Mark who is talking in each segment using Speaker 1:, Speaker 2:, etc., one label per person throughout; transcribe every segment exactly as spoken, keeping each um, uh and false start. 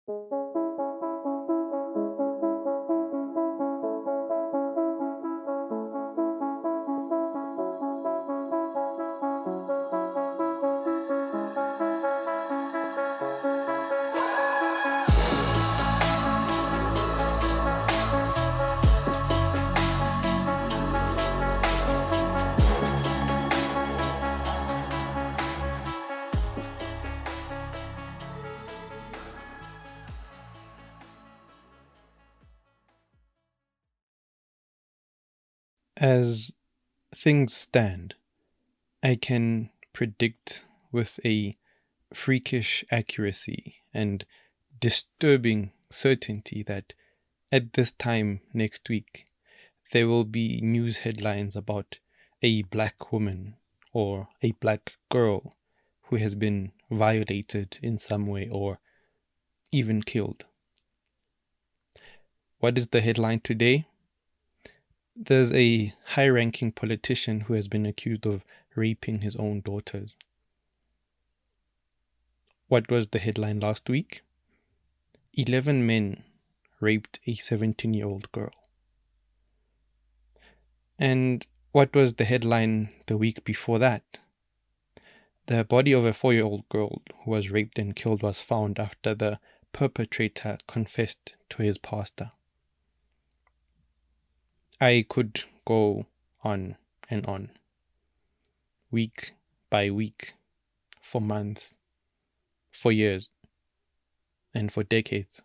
Speaker 1: As things stand, I can predict with a freakish accuracy and disturbing certainty that at this time next week there will be news headlines about a black woman or a black girl who has been violated in some way or even killed. What is the headline today? There's a high-ranking politician who has been accused of raping his own daughters. What was the headline last week? eleven men raped a seventeen-year-old girl. And what was the headline the week before that? The body of a four-year-old girl who was raped and killed was found after the perpetrator confessed to his pastor. I could go on and on, week by week, for months, for years, and for decades.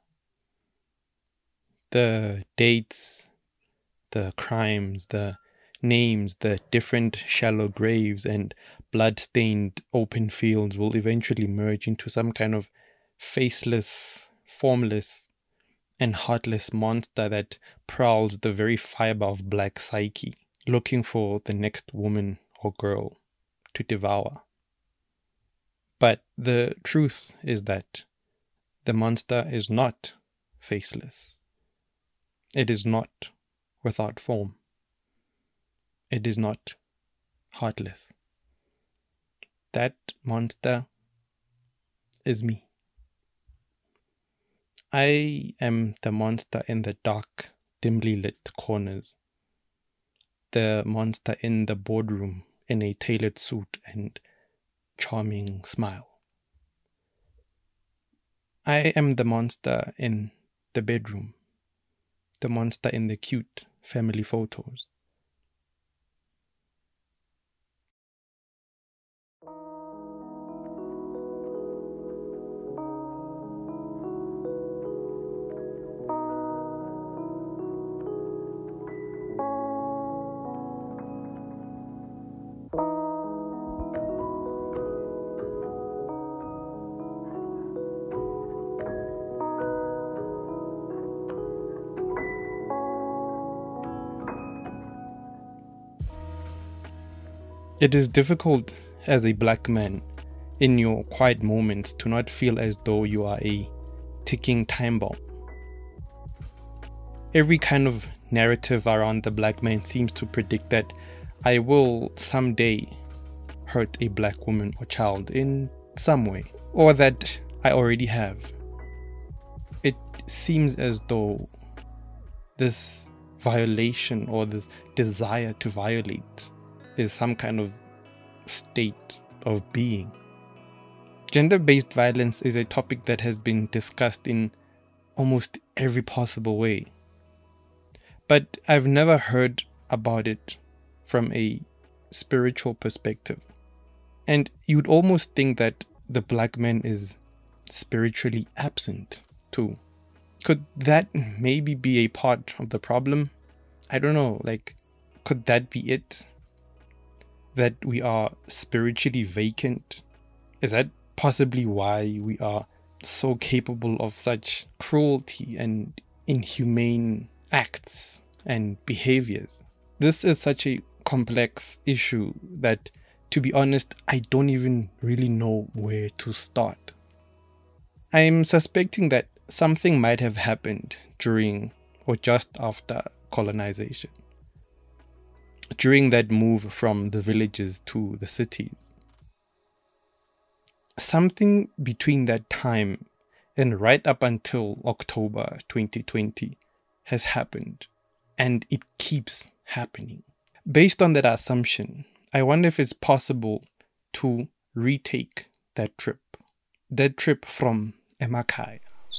Speaker 1: The dates, the crimes, the names, the different shallow graves and blood-stained open fields will eventually merge into some kind of faceless, formless, and heartless monster that prowls the very fiber of black psyche, looking for the next woman or girl to devour. But the truth is that the monster is not faceless. It is not without form. It is not heartless. That monster is me. I am the monster in the dark, dimly lit corners. The monster in the boardroom in a tailored suit and charming smile. I am the monster in the bedroom. The monster in the cute family photos. It is difficult as a black man in your quiet moments to not feel as though you are a ticking time bomb. Every kind of narrative around the black man seems to predict that I will someday hurt a black woman or child in some way, or that I already have. It seems as though this violation or this desire to violate is some kind of state of being. Gender-based violence is a topic that has been discussed in almost every possible way. But I've never heard about it from a spiritual perspective. And you'd almost think that the black man is spiritually absent too. Could that maybe be a part of the problem? I don't know, like, could that be it? That we are spiritually vacant? Is that possibly why we are so capable of such cruelty and inhumane acts and behaviors? This is such a complex issue that, to be honest, I don't even really know where to start. I'm suspecting that something might have happened during or just after colonization, during that move from the villages to the cities. Something between that time and right up until October twenty twenty has happened, and it keeps happening. Based on that assumption, I wonder if it's possible to retake that trip, that trip from emakhaya.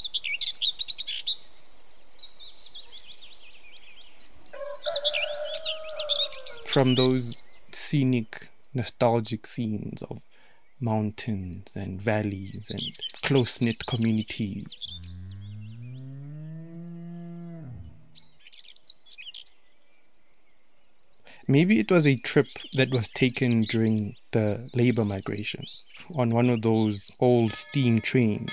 Speaker 1: From those scenic, nostalgic scenes of mountains and valleys and close-knit communities. Maybe it was a trip that was taken during the labor migration on one of those old steam trains.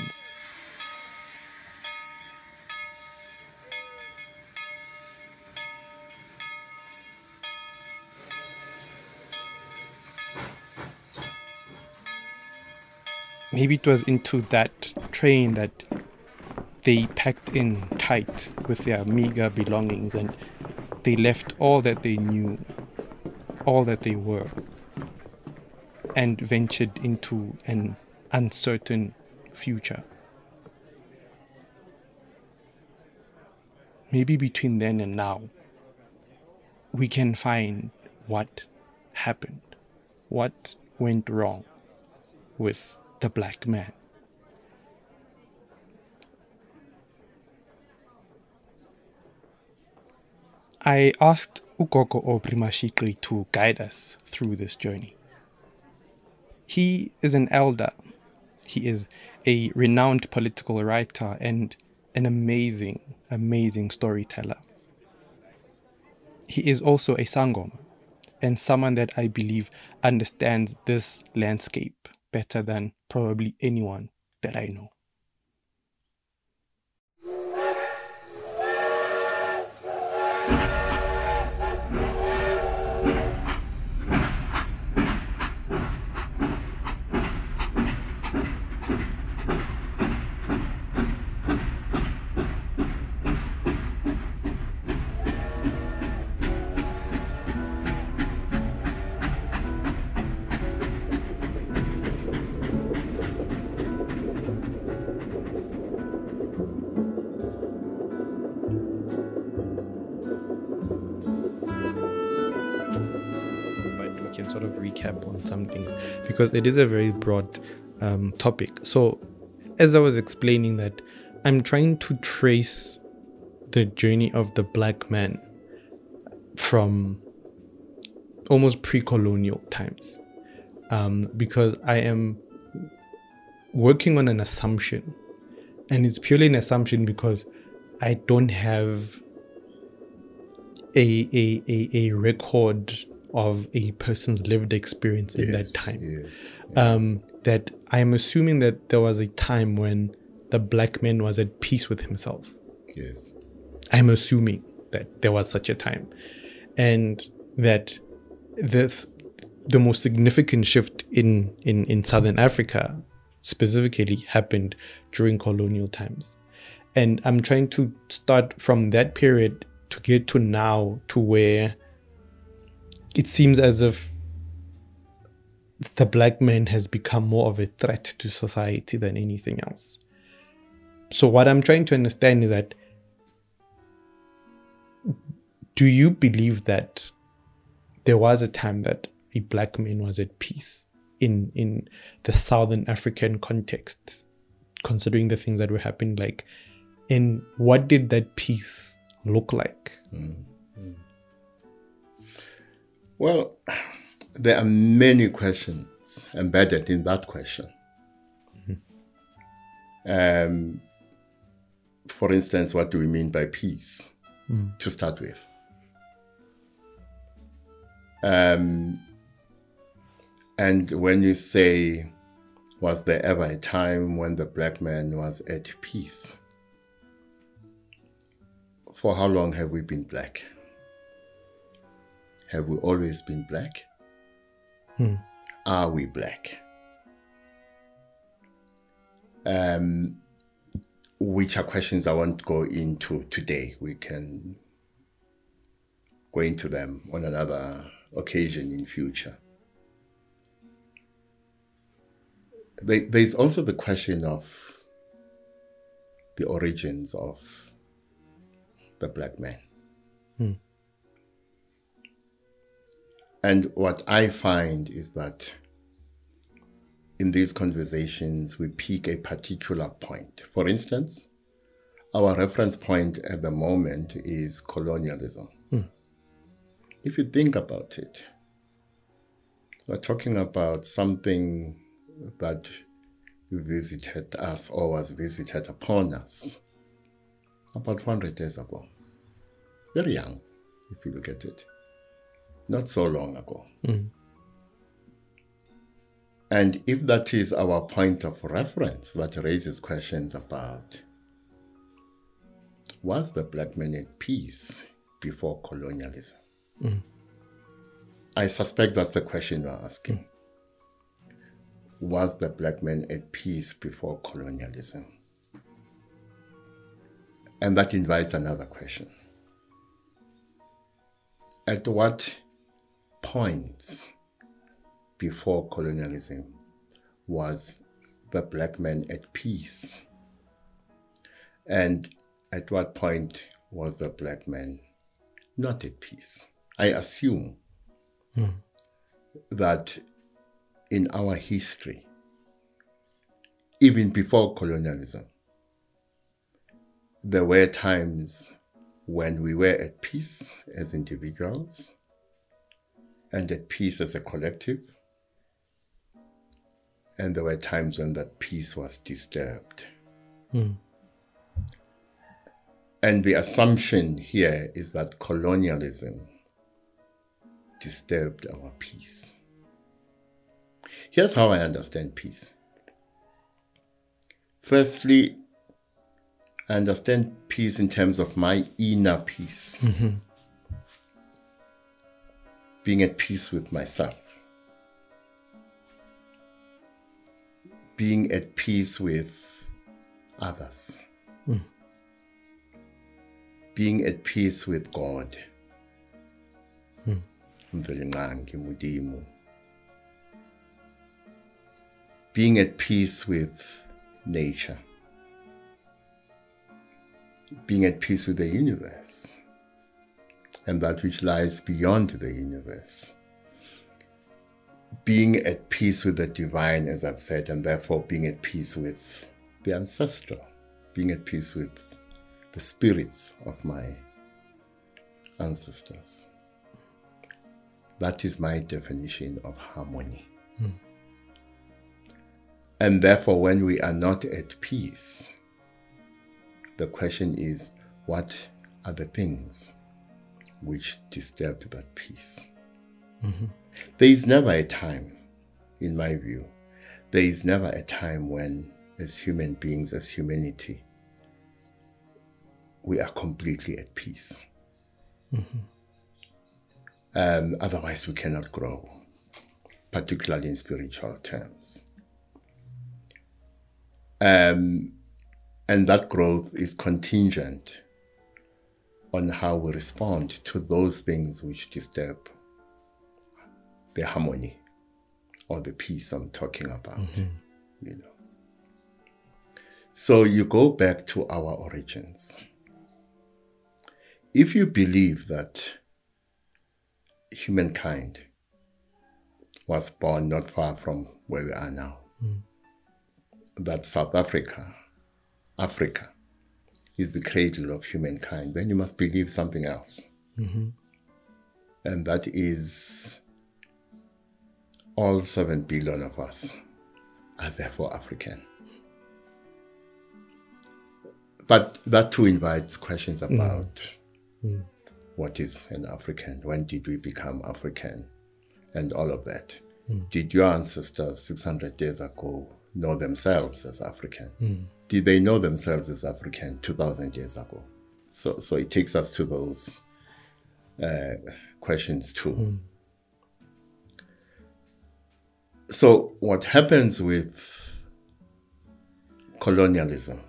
Speaker 1: Maybe it was into that train that they packed in tight with their meager belongings and they left all that they knew, all that they were, and ventured into an uncertain future. Maybe between then and now, we can find what happened, what went wrong with the black man. I asked Ugogo Aubrey Mashikri to guide us through this journey. He is an elder. He is a renowned political writer and an amazing, amazing storyteller. He is also a sangoma and someone that I believe understands this landscape better than probably anyone that I know. Sort of recap on some things because it is a very broad um, topic. So as I was explaining that I'm trying to trace the journey of the black man from almost pre-colonial times um, because I am working on an assumption, and it's purely an assumption because I don't have a a, a, a record of a person's lived experience in yes, that time. Yes, yes. Um, that I'm assuming that there was a time when the black man was at peace with himself.
Speaker 2: Yes.
Speaker 1: I'm assuming that there was such a time. And that the, the most significant shift in, in, in Southern Africa specifically happened during colonial times. And I'm trying to start from that period to get to now, to where it seems as if the black man has become more of a threat to society than anything else. So what I'm trying to understand is that, do you believe that there was a time that a black man was at peace in, in the Southern African context, considering the things that were happening? Like, and what did that peace look like?
Speaker 2: Mm-hmm. Well, there are many questions embedded in that question. Mm-hmm. Um, for instance, what do we mean by peace, mm. to start with? Um, and when you say, was there ever a time when the black man was at peace? For how long have we been black? Have we always been black? Hmm. Are we black? Um, which are questions I won't go into today. We can go into them on another occasion in future. There's also the question of the origins of the black man.
Speaker 1: Hmm.
Speaker 2: And what I find is that in these conversations, we pick a particular point. For instance, our reference point at the moment is colonialism.
Speaker 1: Hmm.
Speaker 2: If you think about it, we're talking about something that visited us or was visited upon us about four hundred years ago. Very young, if you look at it. Not so long ago.
Speaker 1: Mm.
Speaker 2: And if that is our point of reference, that raises questions about, was the black man at peace before colonialism?
Speaker 1: Mm.
Speaker 2: I suspect that's the question you're asking.
Speaker 1: Mm.
Speaker 2: Was the black man at peace before colonialism? And that invites another question. At what points before colonialism was the black man at peace? And at what point was the black man not at peace? I assume
Speaker 1: mm.
Speaker 2: that in our history, even before colonialism, there were times when we were at peace as individuals and at peace as a collective. And there were times when that peace was disturbed.
Speaker 1: Mm.
Speaker 2: And the assumption here is that colonialism disturbed our peace. Here's how I understand peace. Firstly, I understand peace in terms of my inner peace.
Speaker 1: Mm-hmm.
Speaker 2: Being at peace with myself. Being at peace with others.
Speaker 1: Mm.
Speaker 2: Being at peace with God.
Speaker 1: Mm.
Speaker 2: Being at peace with nature. Being at peace with the universe and that which lies beyond the universe. Being at peace with the divine, as I've said, and therefore being at peace with the ancestral. Being at peace with the spirits of my ancestors. That is my definition of harmony.
Speaker 1: Mm.
Speaker 2: And therefore, when we are not at peace, the question is, what are the things which disturb that peace?
Speaker 1: Mm-hmm.
Speaker 2: There is never a time, in my view, there is never a time when, as human beings, as humanity, we are completely at peace.
Speaker 1: Mm-hmm.
Speaker 2: Um, otherwise, we cannot grow, particularly in spiritual terms. Um, and that growth is contingent on how we respond to those things which disturb the harmony or the peace I'm talking about. Mm-hmm. You know. So you go back to our origins. If you believe that humankind was born not far from where we are now,
Speaker 1: mm.
Speaker 2: that South Africa, Africa, is the cradle of humankind, then you must believe something else.
Speaker 1: Mm-hmm.
Speaker 2: And that is all seven billion of us are therefore African. But that too invites questions about
Speaker 1: mm. Mm.
Speaker 2: what is an African? When did we become African? And all of that.
Speaker 1: Mm.
Speaker 2: Did your ancestors six hundred years ago know themselves as African?
Speaker 1: Mm.
Speaker 2: Did they know themselves as African two thousand years ago? So, so it takes us to those uh, questions too.
Speaker 1: Mm.
Speaker 2: So what happens with colonialism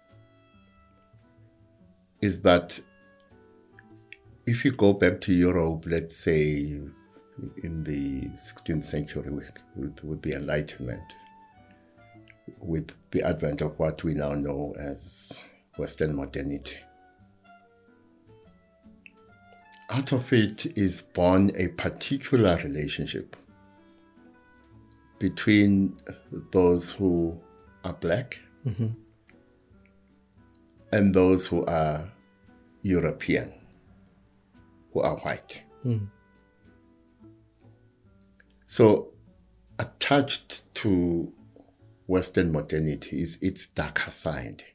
Speaker 2: is that if you go back to Europe, let's say in the sixteenth century with, with, with the Enlightenment, with the advent of what we now know as Western modernity. Out of it is born a particular relationship between those who are black
Speaker 1: Mm-hmm.
Speaker 2: and those who are European, who are white.
Speaker 1: Mm.
Speaker 2: So attached to Western modernity is its darker side.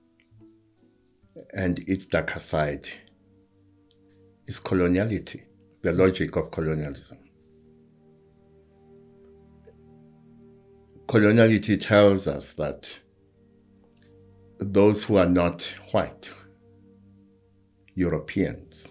Speaker 2: And its darker side is coloniality, the logic of colonialism. Coloniality tells us that those who are not white, Europeans,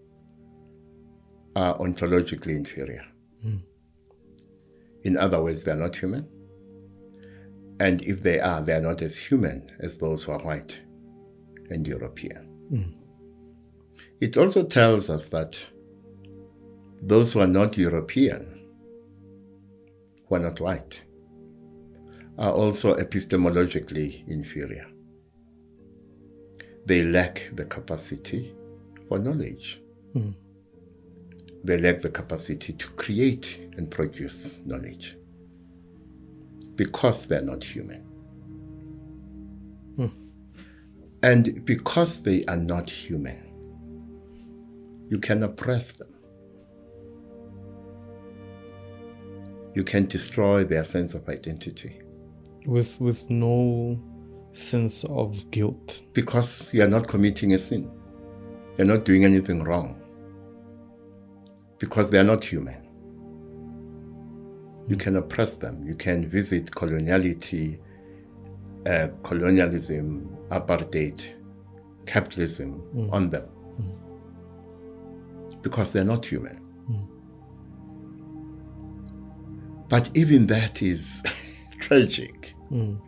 Speaker 2: are ontologically inferior.
Speaker 1: Mm.
Speaker 2: In other words, they are not human. And if they are, they are not as human as those who are white and European.
Speaker 1: Mm.
Speaker 2: It also tells us that those who are not European, who are not white, are also epistemologically inferior. They lack the capacity for knowledge.
Speaker 1: Mm.
Speaker 2: They lack the capacity to create and produce knowledge because they're not human.
Speaker 1: Mm.
Speaker 2: And because they are not human, you can oppress them. You can destroy their sense of identity.
Speaker 1: With with no sense of guilt.
Speaker 2: Because you are not committing a sin. You're not doing anything wrong. Because they are not human. You can oppress them. You can visit coloniality, uh, colonialism, apartheid, capitalism
Speaker 1: Mm.
Speaker 2: on them.
Speaker 1: Mm.
Speaker 2: Because they're not human.
Speaker 1: Mm.
Speaker 2: But even that is tragic.
Speaker 1: Mm.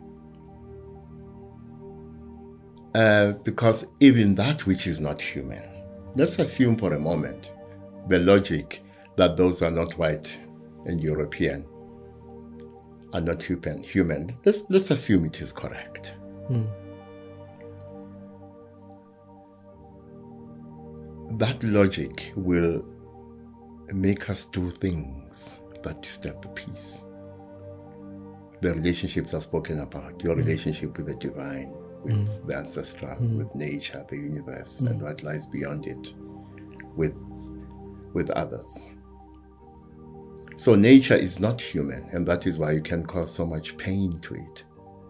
Speaker 2: Uh, because even that which is not human, let's assume for a moment the logic that those are not white and European are not human. human. Let's, let's assume it is correct.
Speaker 1: Mm.
Speaker 2: That logic will make us do things that disturb the peace. The relationships are spoken about, your relationship with the divine, with
Speaker 1: Mm.
Speaker 2: the ancestral,
Speaker 1: Mm.
Speaker 2: with nature, the universe,
Speaker 1: Mm.
Speaker 2: and what lies beyond it, with, with others. So nature is not human, and that is why you can cause so much pain to it.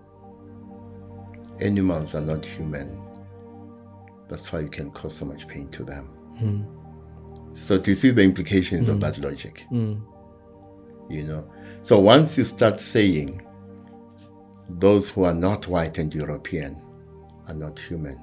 Speaker 2: Animals are not human. That's why you can cause so much pain to them.
Speaker 1: Mm.
Speaker 2: So do you see the implications
Speaker 1: Mm.
Speaker 2: of that logic?
Speaker 1: Mm.
Speaker 2: You know, so once you start saying those who are not white and European are not human,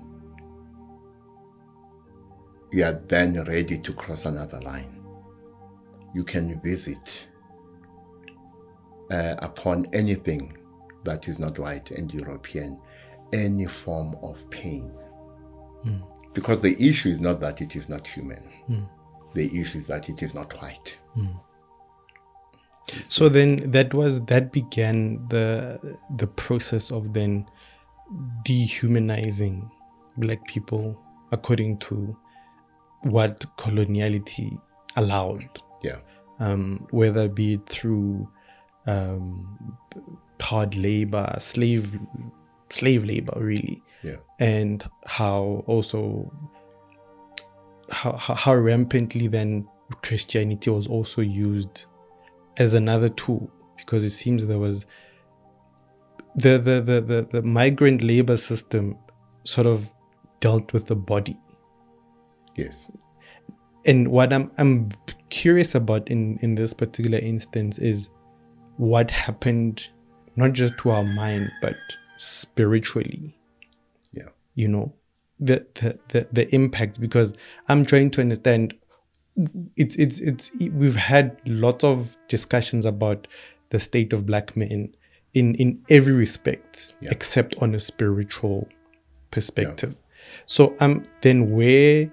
Speaker 2: you are then ready to cross another line. You can visit uh, upon anything that is not white and European any form of pain.
Speaker 1: Mm.
Speaker 2: Because the issue is not that it is not human.
Speaker 1: Mm.
Speaker 2: The issue is that it is not white.
Speaker 1: Mm. So then that was that began the the process of then dehumanizing black people according to what coloniality allowed.
Speaker 2: Yeah.
Speaker 1: Um, whether it be it through um, hard labor, slave slave labor, really,
Speaker 2: Yeah.
Speaker 1: and how also how how, how rampantly then Christianity was also used as another tool, because it seems there was the the the the, the migrant labor system sort of dealt with the body.
Speaker 2: Yes.
Speaker 1: And what I'm I'm curious about in, in this particular instance is what happened not just to our mind but spiritually.
Speaker 2: Yeah.
Speaker 1: You know, the the the, the impact, because I'm trying to understand. It's it's it's we've had lots of discussions about the state of black men in in every respect,
Speaker 2: Yeah.
Speaker 1: except on a spiritual perspective. So um then where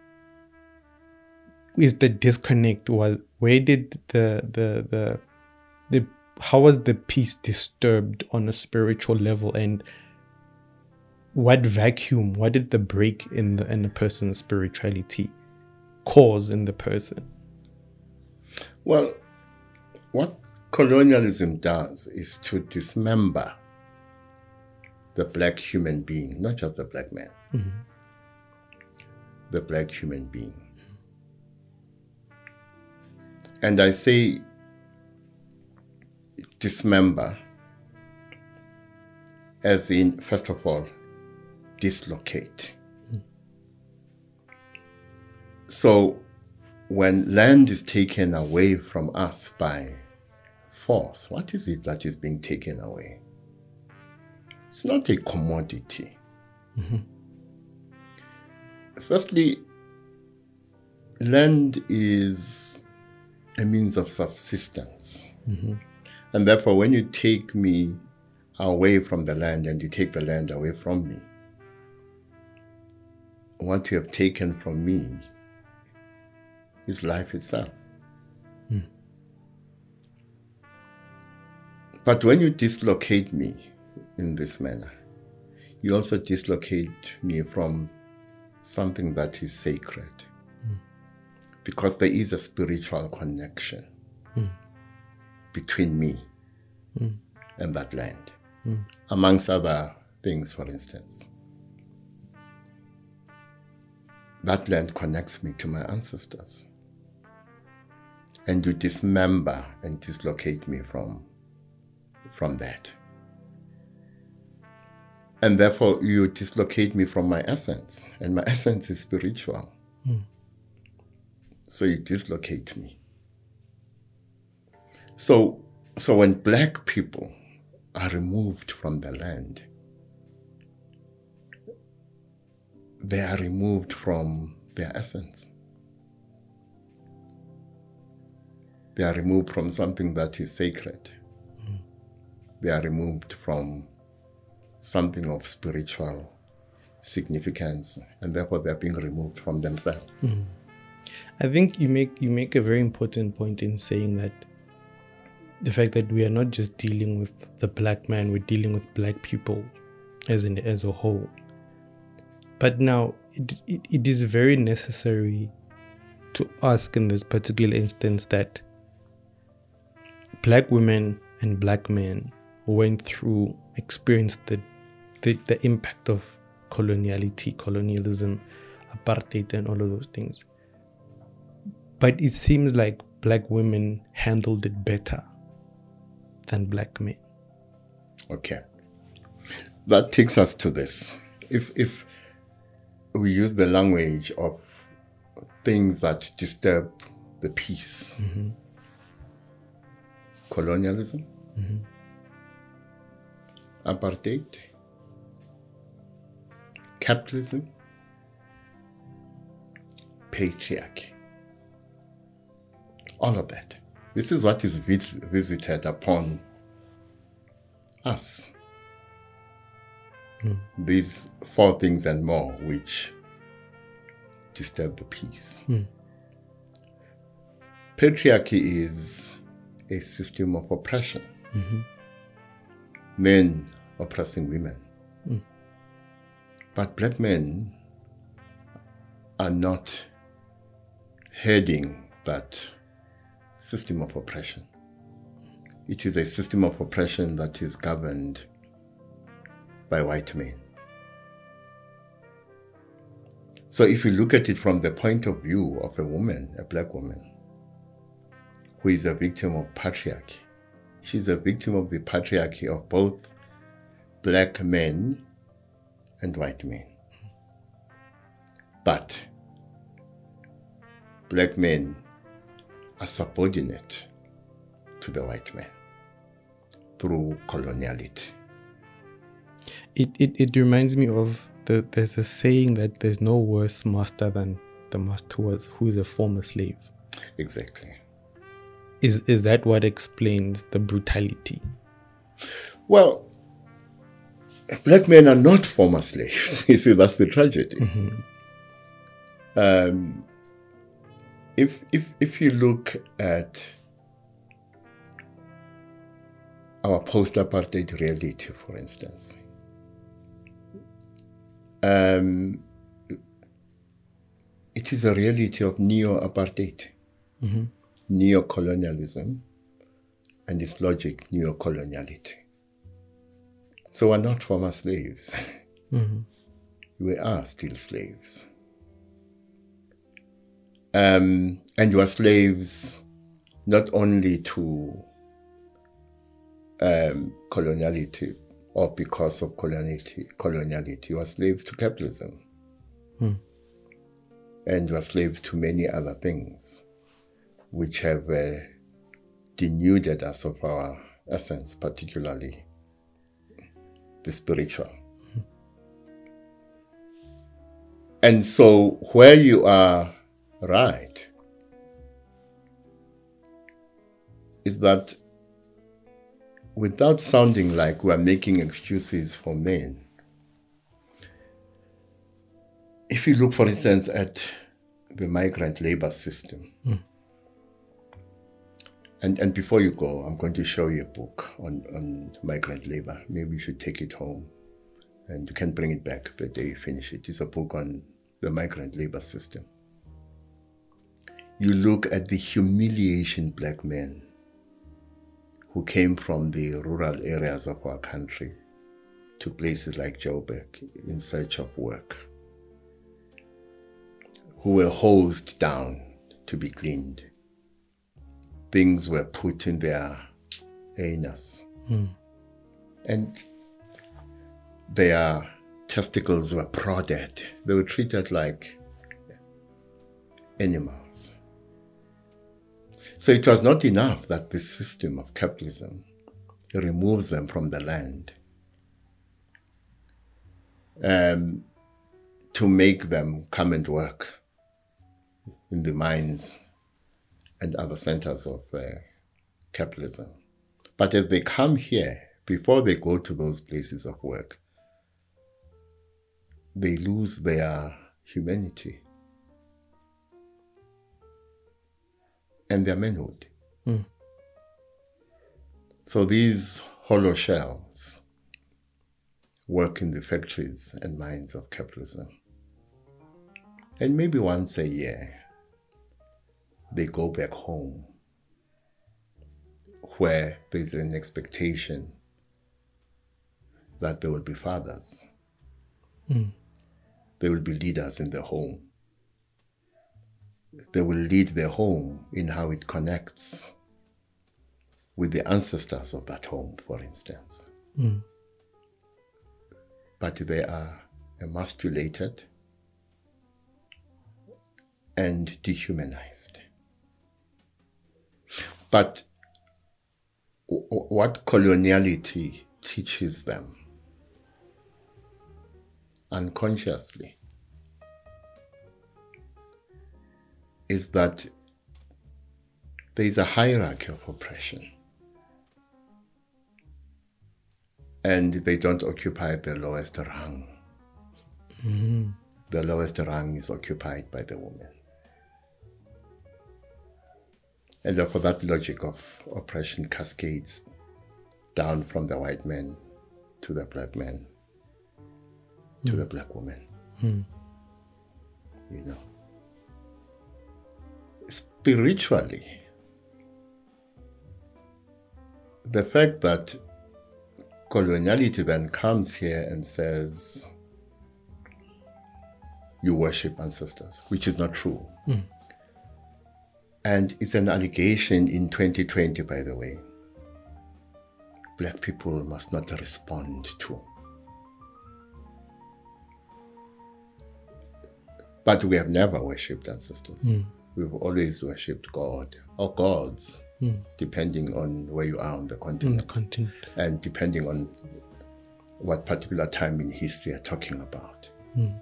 Speaker 1: is the disconnect? Was where did the the the the how was the peace disturbed on a spiritual level, and what vacuum, what did the break in the in a person's spirituality cause in the person?
Speaker 2: Well, what colonialism does is to dismember the black human being, not just the black man,
Speaker 1: Mm-hmm.
Speaker 2: the black human being. And I say dismember as in, first of all, dislocate. Mm. So when land is taken away from us by force, what is it that is being taken away? It's not a commodity.
Speaker 1: Mm-hmm.
Speaker 2: Firstly, land is a means of subsistence.
Speaker 1: Mm-hmm.
Speaker 2: And therefore, when you take me away from the land and you take the land away from me, what you have taken from me is life itself.
Speaker 1: Mm.
Speaker 2: But when you dislocate me in this manner, you also dislocate me from something that is sacred.
Speaker 1: Mm.
Speaker 2: Because there is a spiritual connection
Speaker 1: mm.
Speaker 2: between me
Speaker 1: mm.
Speaker 2: and that land,
Speaker 1: mm.
Speaker 2: amongst other things, for instance. That land connects me to my ancestors. And you dismember and dislocate me from, from that. And therefore, you dislocate me from my essence. And my essence is spiritual.
Speaker 1: Mm.
Speaker 2: So you dislocate me. So, so when black people are removed from the land, they are removed from their essence. They are removed from something that is sacred.
Speaker 1: Mm.
Speaker 2: They are removed from something of spiritual significance, and therefore they are being removed from themselves.
Speaker 1: Mm. I think you make you make a very important point in saying that the fact that we are not just dealing with the black man, we're dealing with black people as in as a whole. But now it, it, it is very necessary to ask in this particular instance that black women and black men went through, experienced the the, the impact of coloniality, colonialism, apartheid, and all of those things. But it seems like black women handled it better than black men.
Speaker 2: Okay. That takes us to this. If if we use the language of things that disturb the peace,
Speaker 1: Mm-hmm.
Speaker 2: colonialism,
Speaker 1: Mm-hmm.
Speaker 2: apartheid, capitalism, patriarchy, all of that. This is what is vis- visited upon us.
Speaker 1: Mm.
Speaker 2: These four things and more which disturb the peace.
Speaker 1: Mm.
Speaker 2: Patriarchy is a system of oppression.
Speaker 1: Mm-hmm.
Speaker 2: Men oppressing women.
Speaker 1: Mm.
Speaker 2: But black men are not heading that system of oppression. It is a system of oppression that is governed by white men. So if you look at it from the point of view of a woman, a black woman, who is a victim of patriarchy, she's a victim of the patriarchy of both black men and white men. But black men are subordinate to the white man through coloniality.
Speaker 1: It, it it reminds me of the there's a saying that there's no worse master than the master who was who is a former slave.
Speaker 2: Exactly.
Speaker 1: Is is that what explains the brutality?
Speaker 2: Well, black men are not former slaves. You see, that's the tragedy.
Speaker 1: Mm-hmm.
Speaker 2: Um, if if if you look at our post-apartheid reality, for instance, um, it is a reality of neo-apartheid,
Speaker 1: Mm-hmm.
Speaker 2: neo-colonialism, and its logic, neo-coloniality. So we're not former slaves.
Speaker 1: Mm-hmm.
Speaker 2: We are still slaves. Um, and you are slaves not only to um, coloniality or because of coloniality, coloniality, you are slaves to capitalism.
Speaker 1: Mm.
Speaker 2: And you are slaves to many other things which have uh, denuded us of our essence, particularly the spiritual. Mm. And so where you are right is that without sounding like we're making excuses for men, if you look, for instance, at the migrant labor system, mm. and, and before you go, I'm going to show you a book on, on migrant labor. Maybe you should take it home and you can bring it back the day you finish it. It's a book on the migrant labor system. You look at the humiliation black men who came from the rural areas of our country to places like Joburg in search of work, who were hosed down to be cleaned. Things were put in their anus. Mm. And their testicles were prodded. They were treated like animals. So it was not enough that the system of capitalism removes them from the land um, to make them come and work in the mines and other centers of uh, capitalism. But as they come here, before they go to those places of work, they lose their humanity and their manhood. Mm. So these hollow shells work in the factories and mines of capitalism. And maybe once a year, they go back home where there's an expectation that they will be fathers. Mm. They will be leaders in the home. They will lead their home in how it connects with the ancestors of that home, for instance. Mm. But they are emasculated and dehumanized. But w- what coloniality teaches them unconsciously is that there is a hierarchy of oppression, and they don't occupy the lowest rung. Mm-hmm. The lowest rung is occupied by the woman. And therefore that logic of oppression cascades down from the white man to the black man, to mm. the black woman. Mm. You know. Spiritually, the fact that coloniality then comes here and says, you worship ancestors, which is not true. Mm. And it's an allegation in twenty twenty, by the way, black people must not respond to. But we have never worshipped ancestors. Mm. We've always worshipped God or gods, mm. depending on where you are on the continent.
Speaker 1: On the continent.
Speaker 2: And depending on what particular time in history you're talking about. Mm.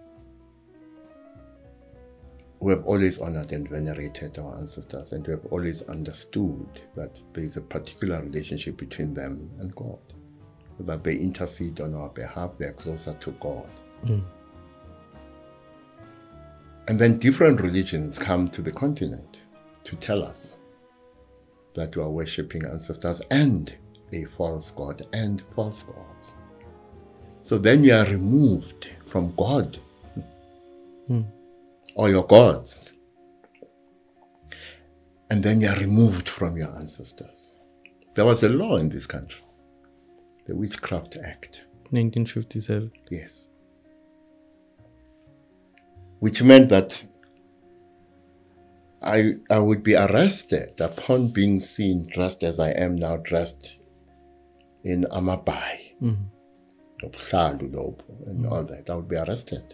Speaker 2: We have always honored and venerated our ancestors, and we have always understood that there is a particular relationship between them and God. That they intercede on our behalf, they are closer to God. Mm. And then different religions come to the continent to tell us that we are worshipping ancestors and a false God and false gods. So then you are removed from God
Speaker 1: Hmm.
Speaker 2: or your gods. And then you're removed from your ancestors. There was a law in this country, the Witchcraft Act.
Speaker 1: nineteen fifty-seven.
Speaker 2: Yes. Which meant that I I would be arrested upon being seen dressed as I am now, dressed in amabai,
Speaker 1: Mm-hmm.
Speaker 2: and all that. I would be arrested.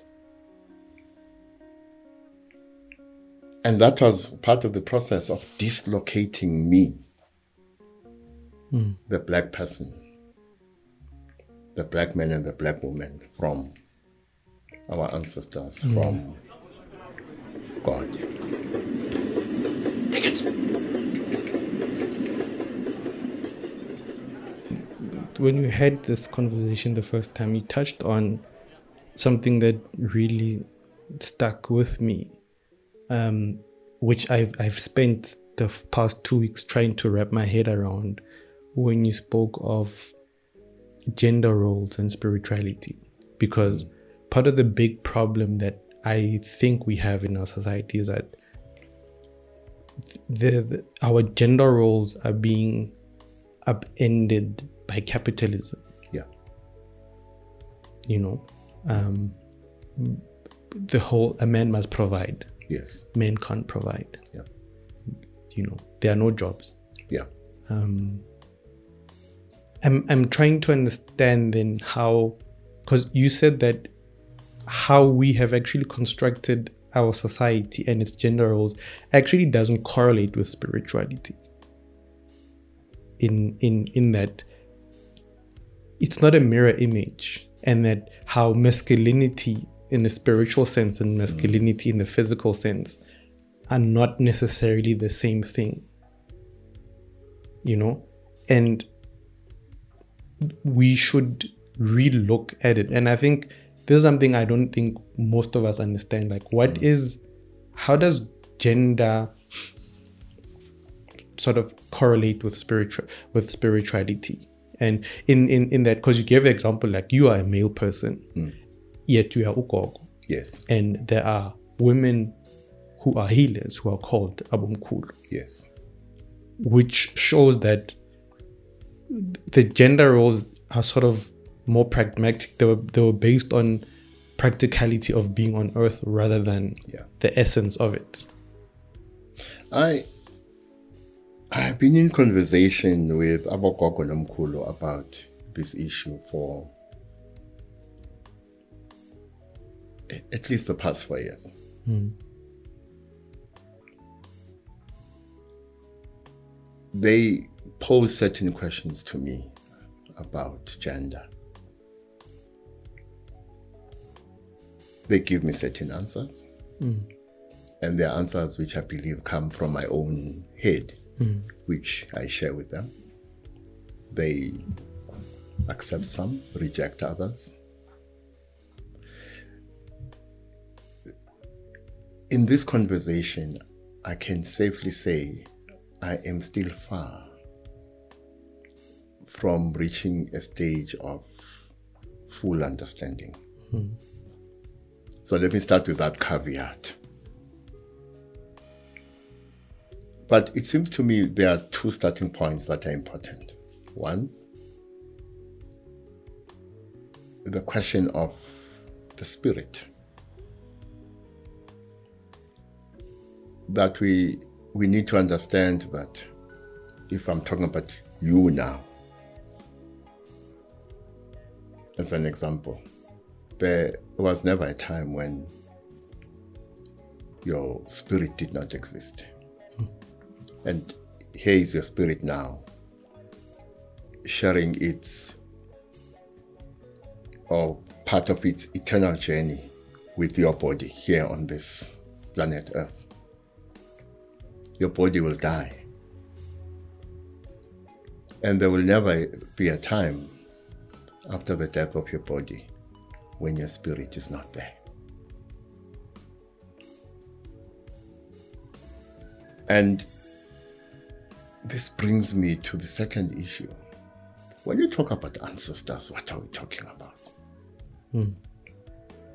Speaker 2: And that was part of the process of dislocating me,
Speaker 1: Mm.
Speaker 2: the black person, the black man and the black woman, from our ancestors,
Speaker 1: Mm.
Speaker 2: from God.
Speaker 3: Take it.
Speaker 1: When we had this conversation the first time, you touched on something that really stuck with me, um, which I've, I've spent the past two weeks trying to wrap my head around when you spoke of gender roles and spirituality. Because part of the big problem that I think we have in our society is that the, the our gender roles are being upended by capitalism.
Speaker 2: Yeah.
Speaker 1: You know, um, the whole a man must provide.
Speaker 2: Yes.
Speaker 1: Men can't provide.
Speaker 2: Yeah.
Speaker 1: You know, there are no jobs.
Speaker 2: Yeah.
Speaker 1: Um, I'm I'm trying to understand then how, because you said that how we have actually constructed our society and its gender roles actually doesn't correlate with spirituality. In in in that it's not a mirror image, and that how masculinity in the spiritual sense and masculinity in the physical sense are not necessarily the same thing. You know, and we should really look at it. And I think this is something I don't think most of us understand. Like, what mm. is, how does gender sort of correlate with spiritual with spirituality? And in in in that, because you gave an example, like you are a male person, mm. yet you are ugogo.
Speaker 2: Yes.
Speaker 1: And there are women who are healers who are called abomkhulu.
Speaker 2: Yes.
Speaker 1: Which shows that the gender roles are sort of more pragmatic. They were, they were based on practicality of being on earth rather than
Speaker 2: yeah.
Speaker 1: the essence of it.
Speaker 2: I I've been in conversation with Abogogo Nomkhulu about this issue for at least the past four years.
Speaker 1: Mm.
Speaker 2: They pose certain questions to me about gender. They give me certain answers.
Speaker 1: Mm.
Speaker 2: And they're answers which I believe come from my own head,
Speaker 1: mm.
Speaker 2: which I share with them. They accept some, reject others. In this conversation, I can safely say I am still far from reaching a stage of full understanding.
Speaker 1: Mm.
Speaker 2: So let me start with that caveat. But it seems to me there are two starting points that are important. One, the question of the spirit. That we we need to understand that if I'm talking about you now, as an example, there was never a time when your spirit did not exist. Hmm. And here is your spirit now, sharing its, or part of its eternal journey with your body here on this planet Earth. Your body will die. And there will never be a time after the death of your body when your spirit is not there. And this brings me to the second issue. When you talk about ancestors, what are we talking about?
Speaker 1: Mm.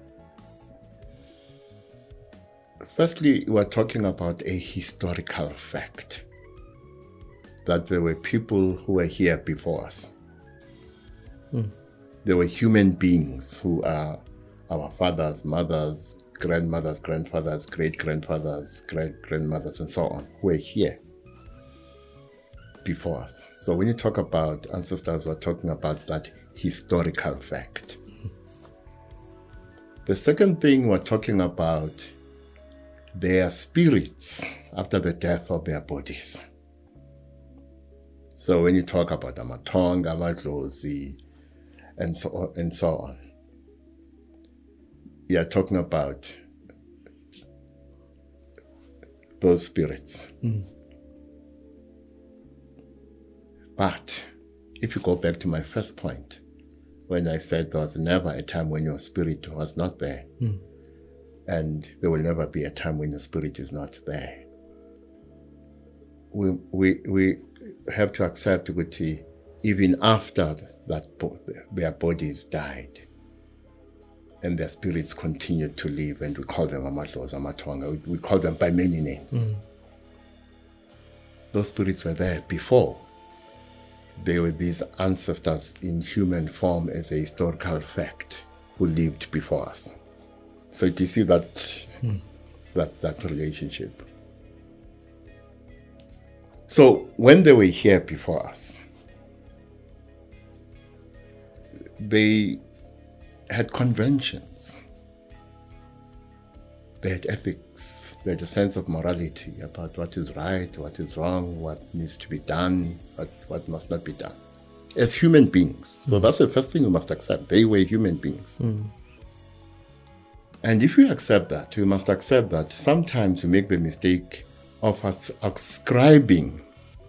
Speaker 2: Firstly, we're talking about a historical fact that there were people who were here before us.
Speaker 1: Mm.
Speaker 2: There were human beings who are our fathers, mothers, grandmothers, grandfathers, great-grandfathers, great-grandmothers, and so on, who were here before us. So when you talk about ancestors, we're talking about that historical fact. Mm. The second thing, we're talking about their spirits after the death of their bodies. So when you talk about Amatonga, Amadlozi, and so on, and so on, you are talking about those spirits.
Speaker 1: Mm.
Speaker 2: But if you go back to my first point, when I said there was never a time when your spirit was not there,
Speaker 1: mm.
Speaker 2: and there will never be a time when your spirit is not there. We we we have to accept that even after that their bodies died, and their spirits continued to live, and we call them Amadlozi, Amatonga, we, we call them by many names.
Speaker 1: Mm.
Speaker 2: Those spirits were there before. They were these ancestors in human form as a historical fact who lived before us. So you see that,
Speaker 1: mm.
Speaker 2: that, that relationship. So when they were here before us, they had conventions. They had ethics. They had a sense of morality about what is right, what is wrong, what needs to be done, what, what must not be done. As human beings. So mm. that's the first thing you must accept. They were human beings.
Speaker 1: Mm.
Speaker 2: And if you accept that, you must accept that sometimes you make the mistake of us ascribing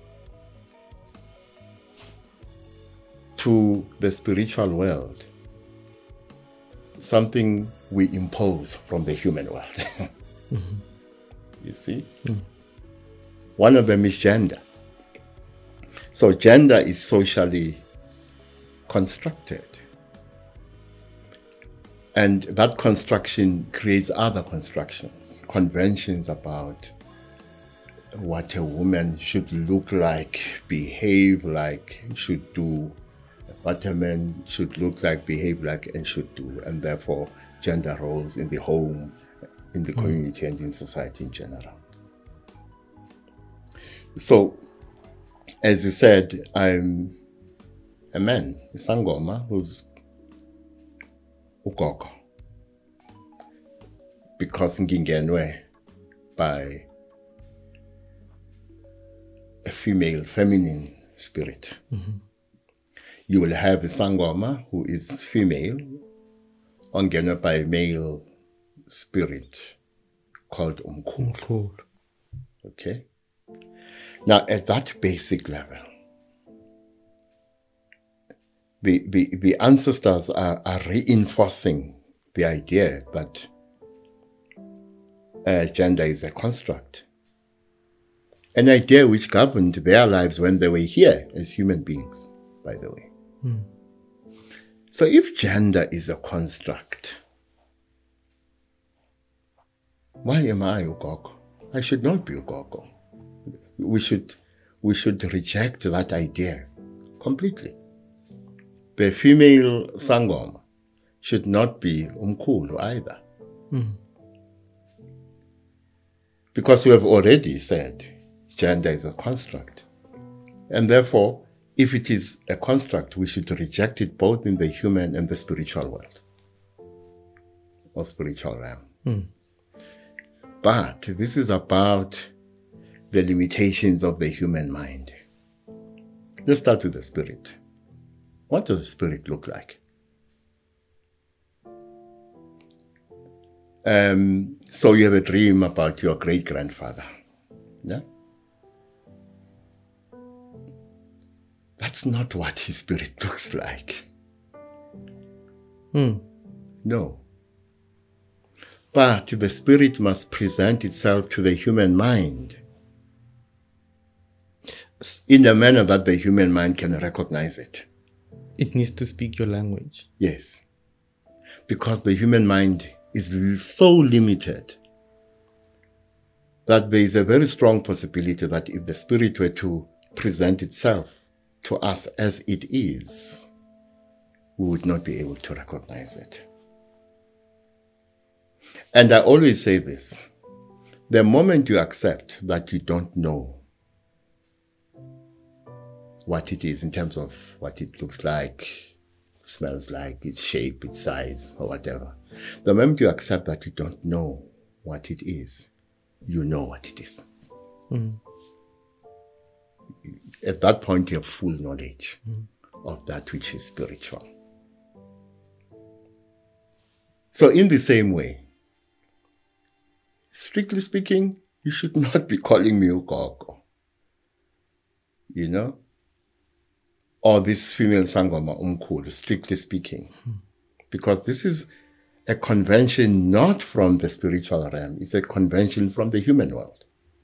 Speaker 2: to the spiritual world something we impose from the human world.
Speaker 1: mm-hmm.
Speaker 2: You see?
Speaker 1: Mm.
Speaker 2: One of them is gender. So gender is socially constructed. And that construction creates other constructions, conventions about what a woman should look like, behave like, should do, what a man should look like, behave like, and should do, and therefore gender roles in the home, in the community, mm. and in society in general. So, as you said, I'm a man, a Sangoma, who's ugogo, because ngingenwe by a female, feminine spirit.
Speaker 1: Mm-hmm.
Speaker 2: You will have a Sangoma who is female, ongenwe by a male spirit called Umkhulu.
Speaker 1: Umkhulu.
Speaker 2: Okay? Now, at that basic level, the, the, the ancestors are, are reinforcing the idea that uh, gender is a construct. An idea which governed their lives when they were here as human beings, by the way.
Speaker 1: Mm.
Speaker 2: So if gender is a construct, why am I ugogo? I should not be ugogo. We should, we should reject that idea completely. The female Sangoma should not be Umkhulu either.
Speaker 1: Mm.
Speaker 2: Because we have already said gender is a construct. And therefore, if it is a construct, we should reject it both in the human and the spiritual world, or spiritual realm.
Speaker 1: Mm.
Speaker 2: But this is about the limitations of the human mind. Let's start with the spirit. What does the spirit look like? Um, so you have a dream about your great-grandfather. Yeah? That's not what his spirit looks like.
Speaker 1: Mm.
Speaker 2: No. But the spirit must present itself to the human mind in a manner that the human mind can recognize it.
Speaker 1: It needs to speak your language.
Speaker 2: Yes. Because the human mind is so limited that there is a very strong possibility that if the spirit were to present itself to us as it is, we would not be able to recognize it. And I always say this, the moment you accept that you don't know what it is in terms of what it looks like, smells like, its shape, its size, or whatever, the moment you accept that you don't know what it is, you know what it is.
Speaker 1: Mm.
Speaker 2: At that point, you have full knowledge
Speaker 1: mm.
Speaker 2: of that which is spiritual. So in the same way, strictly speaking, you should not be calling me ugogo, you know, or this female sangoma umkhulu, strictly speaking, mm. because this is a convention not from the spiritual realm, it's a convention from the human world.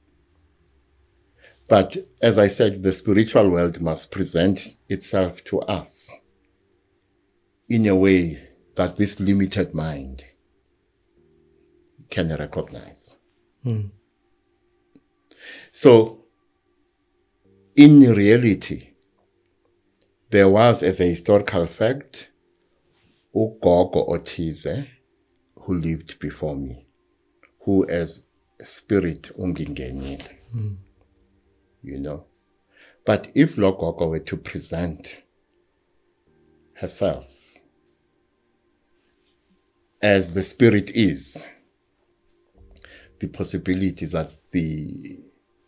Speaker 2: But as I said, the spiritual world must present itself to us in a way that this limited mind can recognize.
Speaker 1: Mm.
Speaker 2: So, in reality, there was, as a historical fact, ugogo othize who lived before me, who as a spirit ungingenile,
Speaker 1: mm.
Speaker 2: you know. But if lo gogo were to present herself as the spirit is, the possibility that the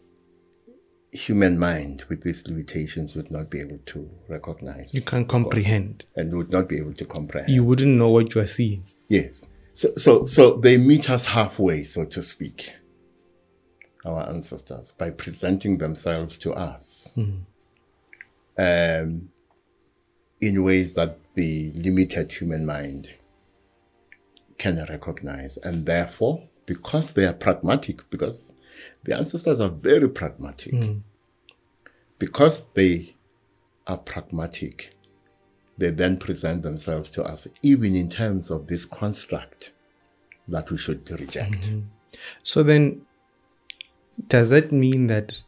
Speaker 2: human mind with these limitations would not be able to recognize.
Speaker 1: You can't comprehend.
Speaker 2: And would not be able to comprehend.
Speaker 1: You wouldn't know what you are seeing.
Speaker 2: Yes. So, so, so they meet us halfway, so to speak, our ancestors, by presenting themselves to us
Speaker 1: mm.
Speaker 2: um, in ways that the limited human mind can recognize. And therefore, because they are pragmatic, because the ancestors are very pragmatic,
Speaker 1: mm.
Speaker 2: because they are pragmatic, they then present themselves to us, even in terms of this construct that we should reject.
Speaker 1: Mm-hmm. So then, does that mean that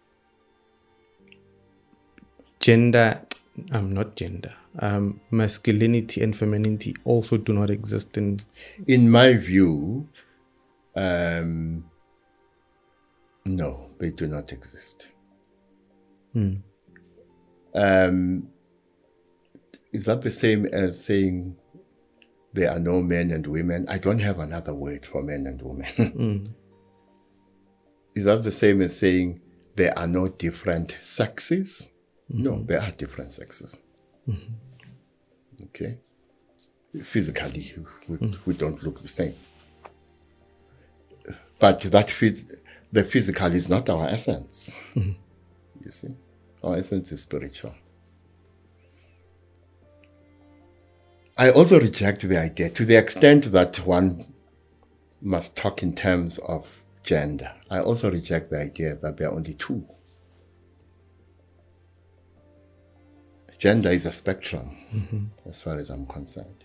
Speaker 1: gender, um, not gender, um, masculinity and femininity also do not exist in...
Speaker 2: In my view, um, no, they do not exist.
Speaker 1: Mm.
Speaker 2: Um, is that the same as saying there are no men and women? I don't have another word for men and women.
Speaker 1: mm.
Speaker 2: Is that the same as saying there are no different sexes?
Speaker 1: Mm-hmm.
Speaker 2: No, there are different sexes.
Speaker 1: Mm-hmm.
Speaker 2: Okay? Physically, we,
Speaker 1: mm.
Speaker 2: we don't look the same. But that phys- the physical is not our essence.
Speaker 1: Mm-hmm.
Speaker 2: You see? Our essence is spiritual. I also reject the idea, to the extent that one must talk in terms of gender. I also reject the idea that there are only two. Gender is a spectrum,
Speaker 1: mm-hmm.
Speaker 2: as far as I'm concerned.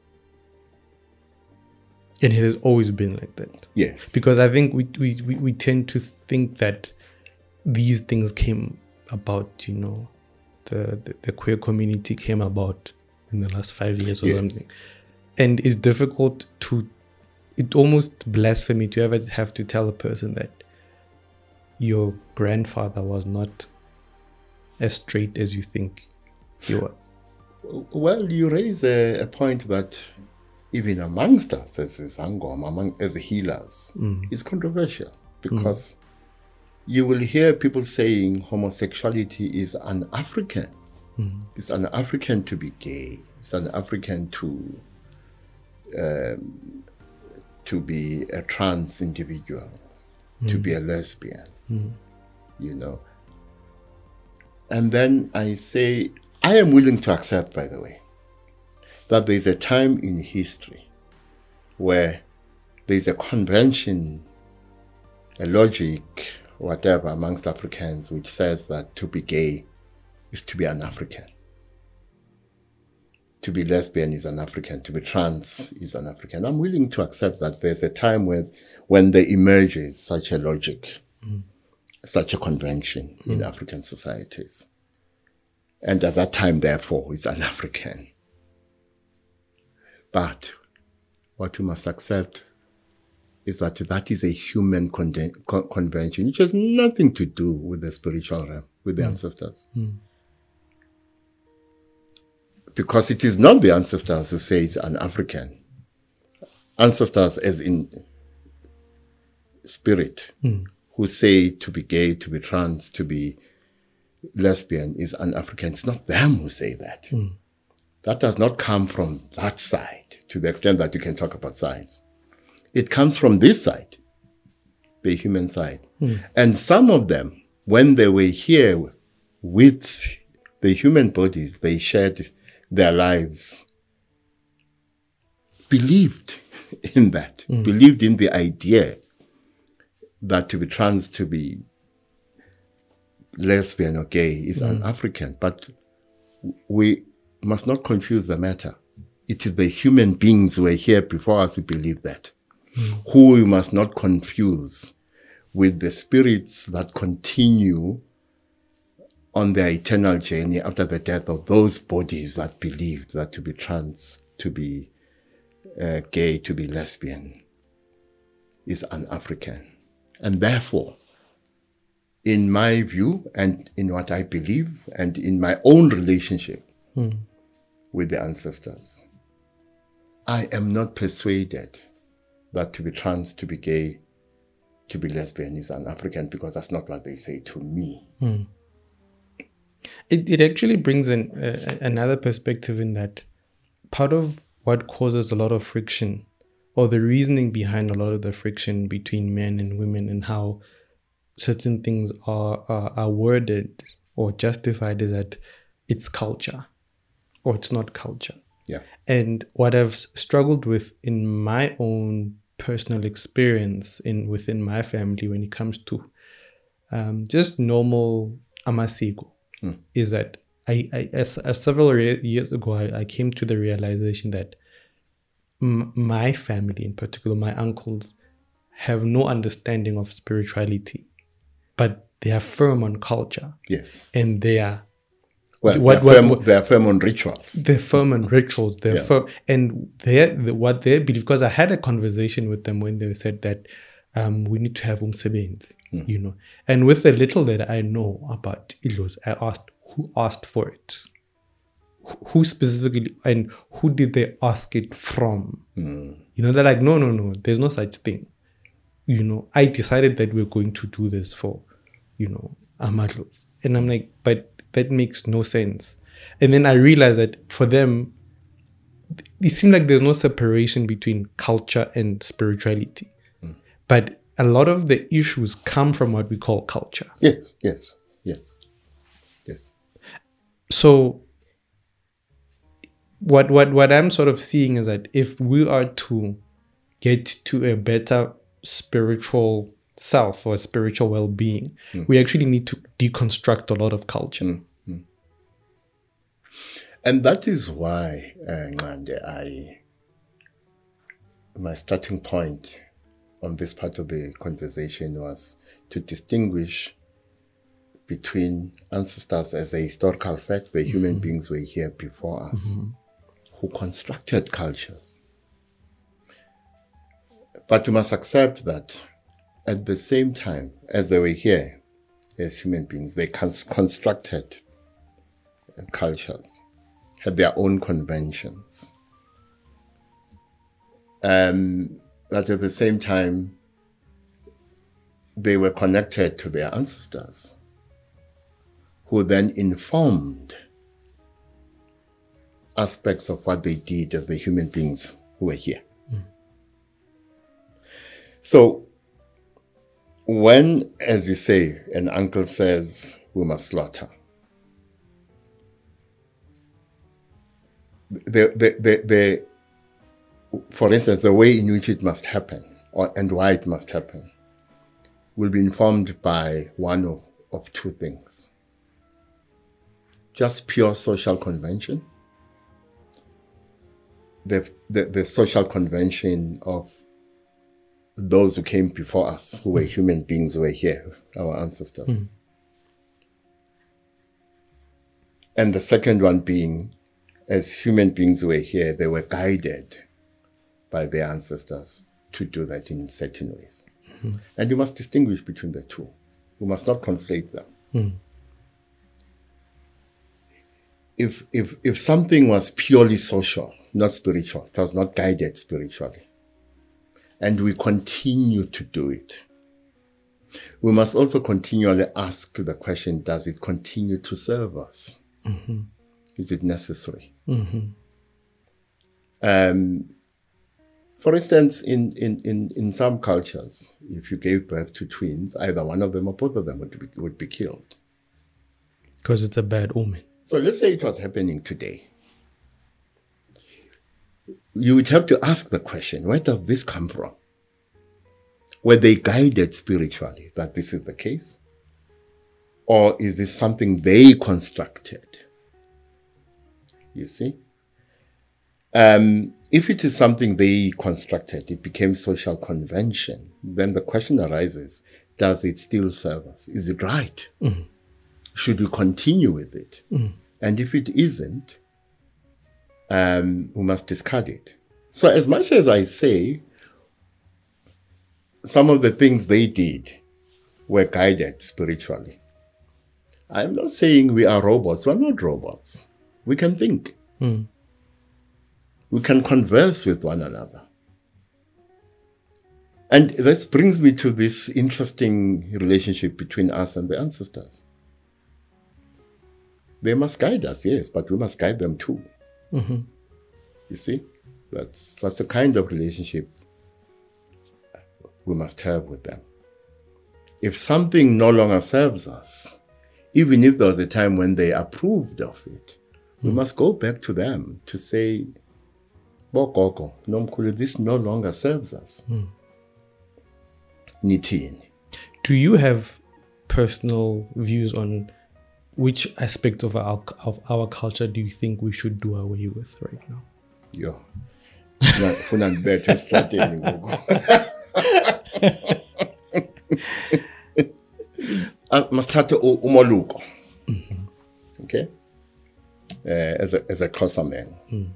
Speaker 1: And it has always been like that.
Speaker 2: Yes.
Speaker 1: Because I think we, we, we, we tend to think that these things came about, you know, the, the, the queer community came about in the last five years or
Speaker 2: yes.
Speaker 1: something. And it's difficult to, it's almost blasphemy to ever have to tell a person that your grandfather was not as straight as you think he was.
Speaker 2: Well, you raise a, a point that even amongst us as a Sangoma, among, as healers,
Speaker 1: mm.
Speaker 2: is controversial, because mm. you will hear people saying homosexuality is un-African.
Speaker 1: Mm.
Speaker 2: It's un-African to be gay. It's un-African to um, to be a trans individual, mm. to be a lesbian,
Speaker 1: mm.
Speaker 2: you know. And then I say, I am willing to accept, by the way, that there's a time in history where there's a convention, a logic, whatever, amongst Africans, which says that to be gay is to be an African. to be lesbian is an African, to be trans is an African. I'm willing to accept that there's a time when, when there emerges such a logic, mm. such a convention mm. in African societies. And at that time, therefore, it's an African. But what we must accept is that that is a human con- con- convention, which has nothing to do with the spiritual realm, with the mm. ancestors. Mm. Because it is not the ancestors who say it's an African. Ancestors as in spirit, mm. who say to be gay, to be trans, to be lesbian is an African. It's not them who say that. Mm. That does not come from that side to the extent that you can talk about science. It comes from this side, the human side. Mm. And some of them, when they were here with the human bodies, they shared their lives, believed in that, mm. believed in the idea that to be trans, to be lesbian or gay is mm. an African. But we must not confuse the matter. It is the human beings who were here before us who believe that, mm. who we must not confuse with the spirits that continue on their eternal journey after the death of those bodies that believed that to be trans, to be uh, gay, to be lesbian is an African. And therefore, in my view and in what I believe and in my own relationship mm. with the ancestors, I am not persuaded that to be trans, to be gay, to be lesbian is an African, because that's not what they say to me. Mm.
Speaker 1: It it actually brings in uh, another perspective, in that part of what causes a lot of friction, or the reasoning behind a lot of the friction between men and women and how certain things are, are, are worded or justified, is that it's culture or it's not culture.
Speaker 2: Yeah.
Speaker 1: And what I've struggled with in my own personal experience in within my family when it comes to um, just normal amasiko, Mm. is that I, I as, as several re- years ago, I, I came to the realization that m- my family, in particular, my uncles, have no understanding of spirituality, but they are firm on culture.
Speaker 2: Yes.
Speaker 1: And they are
Speaker 2: well,
Speaker 1: what,
Speaker 2: they're, firm,
Speaker 1: what,
Speaker 2: they're firm on rituals.
Speaker 1: They're firm on rituals. They're yeah. firm, and they're the, what they believe. Because I had a conversation with them when they said that Um, we need to have umsebenzi, mm. you know. And with the little that I know about idlozi, I asked who asked for it, who specifically, and who did they ask it from? Mm. You know, they're like, no, no, no, there's no such thing. You know, I decided that we're going to do this for, you know, amadlozi. And I'm like, but that makes no sense. And then I realized that for them, it seemed like there's no separation between culture and spirituality. But a lot of the issues come from what we call culture.
Speaker 2: Yes, yes, yes, yes.
Speaker 1: So what what what I'm sort of seeing is that if we are to get to a better spiritual self or spiritual well-being, mm. we actually need to deconstruct a lot of culture. Mm, mm.
Speaker 2: And that is why, uh, Ngande, I my starting point on this part of the conversation was to distinguish between ancestors as a historical fact, the human mm-hmm. beings were here before us, mm-hmm. who constructed cultures. But we must accept that at the same time as they were here as human beings, they cons- constructed cultures, had their own conventions. Um, But at the same time, they were connected to their ancestors, who then informed aspects of what they did as the human beings who were here. Mm. So when, as you say, an uncle says, we must slaughter, the, the, the, the for instance, the way in which it must happen or, and why it must happen will be informed by one of, of two things. Just pure social convention the, the, the social convention of those who came before us, who were human beings, who were here, our ancestors. Mm. And the second one being, as human beings who were here, they were guided by their ancestors to do that in certain ways. Mm-hmm. And you must distinguish between the two. You must not conflate them. Mm. If, if, if something was purely social, not spiritual, it was not guided spiritually, and we continue to do it, we must also continually ask the question, does it continue to serve us? Mm-hmm. Is it necessary? Mm-hmm. Um, for instance, in, in, in, in some cultures, if you gave birth to twins, either one of them or both of them would be, would be killed.
Speaker 1: Because it's a bad omen.
Speaker 2: So let's say it was happening today. You would have to ask the question, where does this come from? Were they guided spiritually that this is the case? Or is this something they constructed? You see? Um, if it is something they constructed, it became social convention, then the question arises, does it still serve us? Is it right? Mm-hmm. Should we continue with it? Mm-hmm. And if it isn't, um, we must discard it. So as much as I say, some of the things they did were guided spiritually, I'm not saying we are robots. We're not robots. We can think. Mm. We can converse with one another. And this brings me to this interesting relationship between us and the ancestors. They must guide us, yes, but we must guide them too. Mm-hmm. You see? That's, that's the kind of relationship we must have with them. If something no longer serves us, even if there was a time when they approved of it, mm. we must go back to them to say, Bokoko, Nomkulu, this no longer serves us. Mm. Nitin.
Speaker 1: Do you have personal views on which aspect of our of our culture do you think we should do away with right now?
Speaker 2: Yeah. Better strategy. Mastata umoluko. Okay? Uh, as a as a Xhosa man. Mm.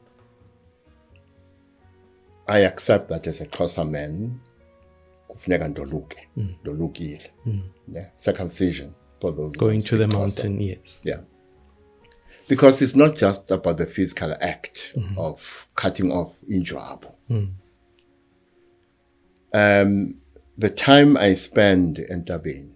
Speaker 2: I accept that as a Xhosa man, kufuneka ndoluke, ndolukile. Yeah, circumcision for those
Speaker 1: going to the mountain, yes.
Speaker 2: Yeah. Because it's not just about the physical act mm-hmm. of cutting off injwabo. Mm. Um, the time I spend in Entabeni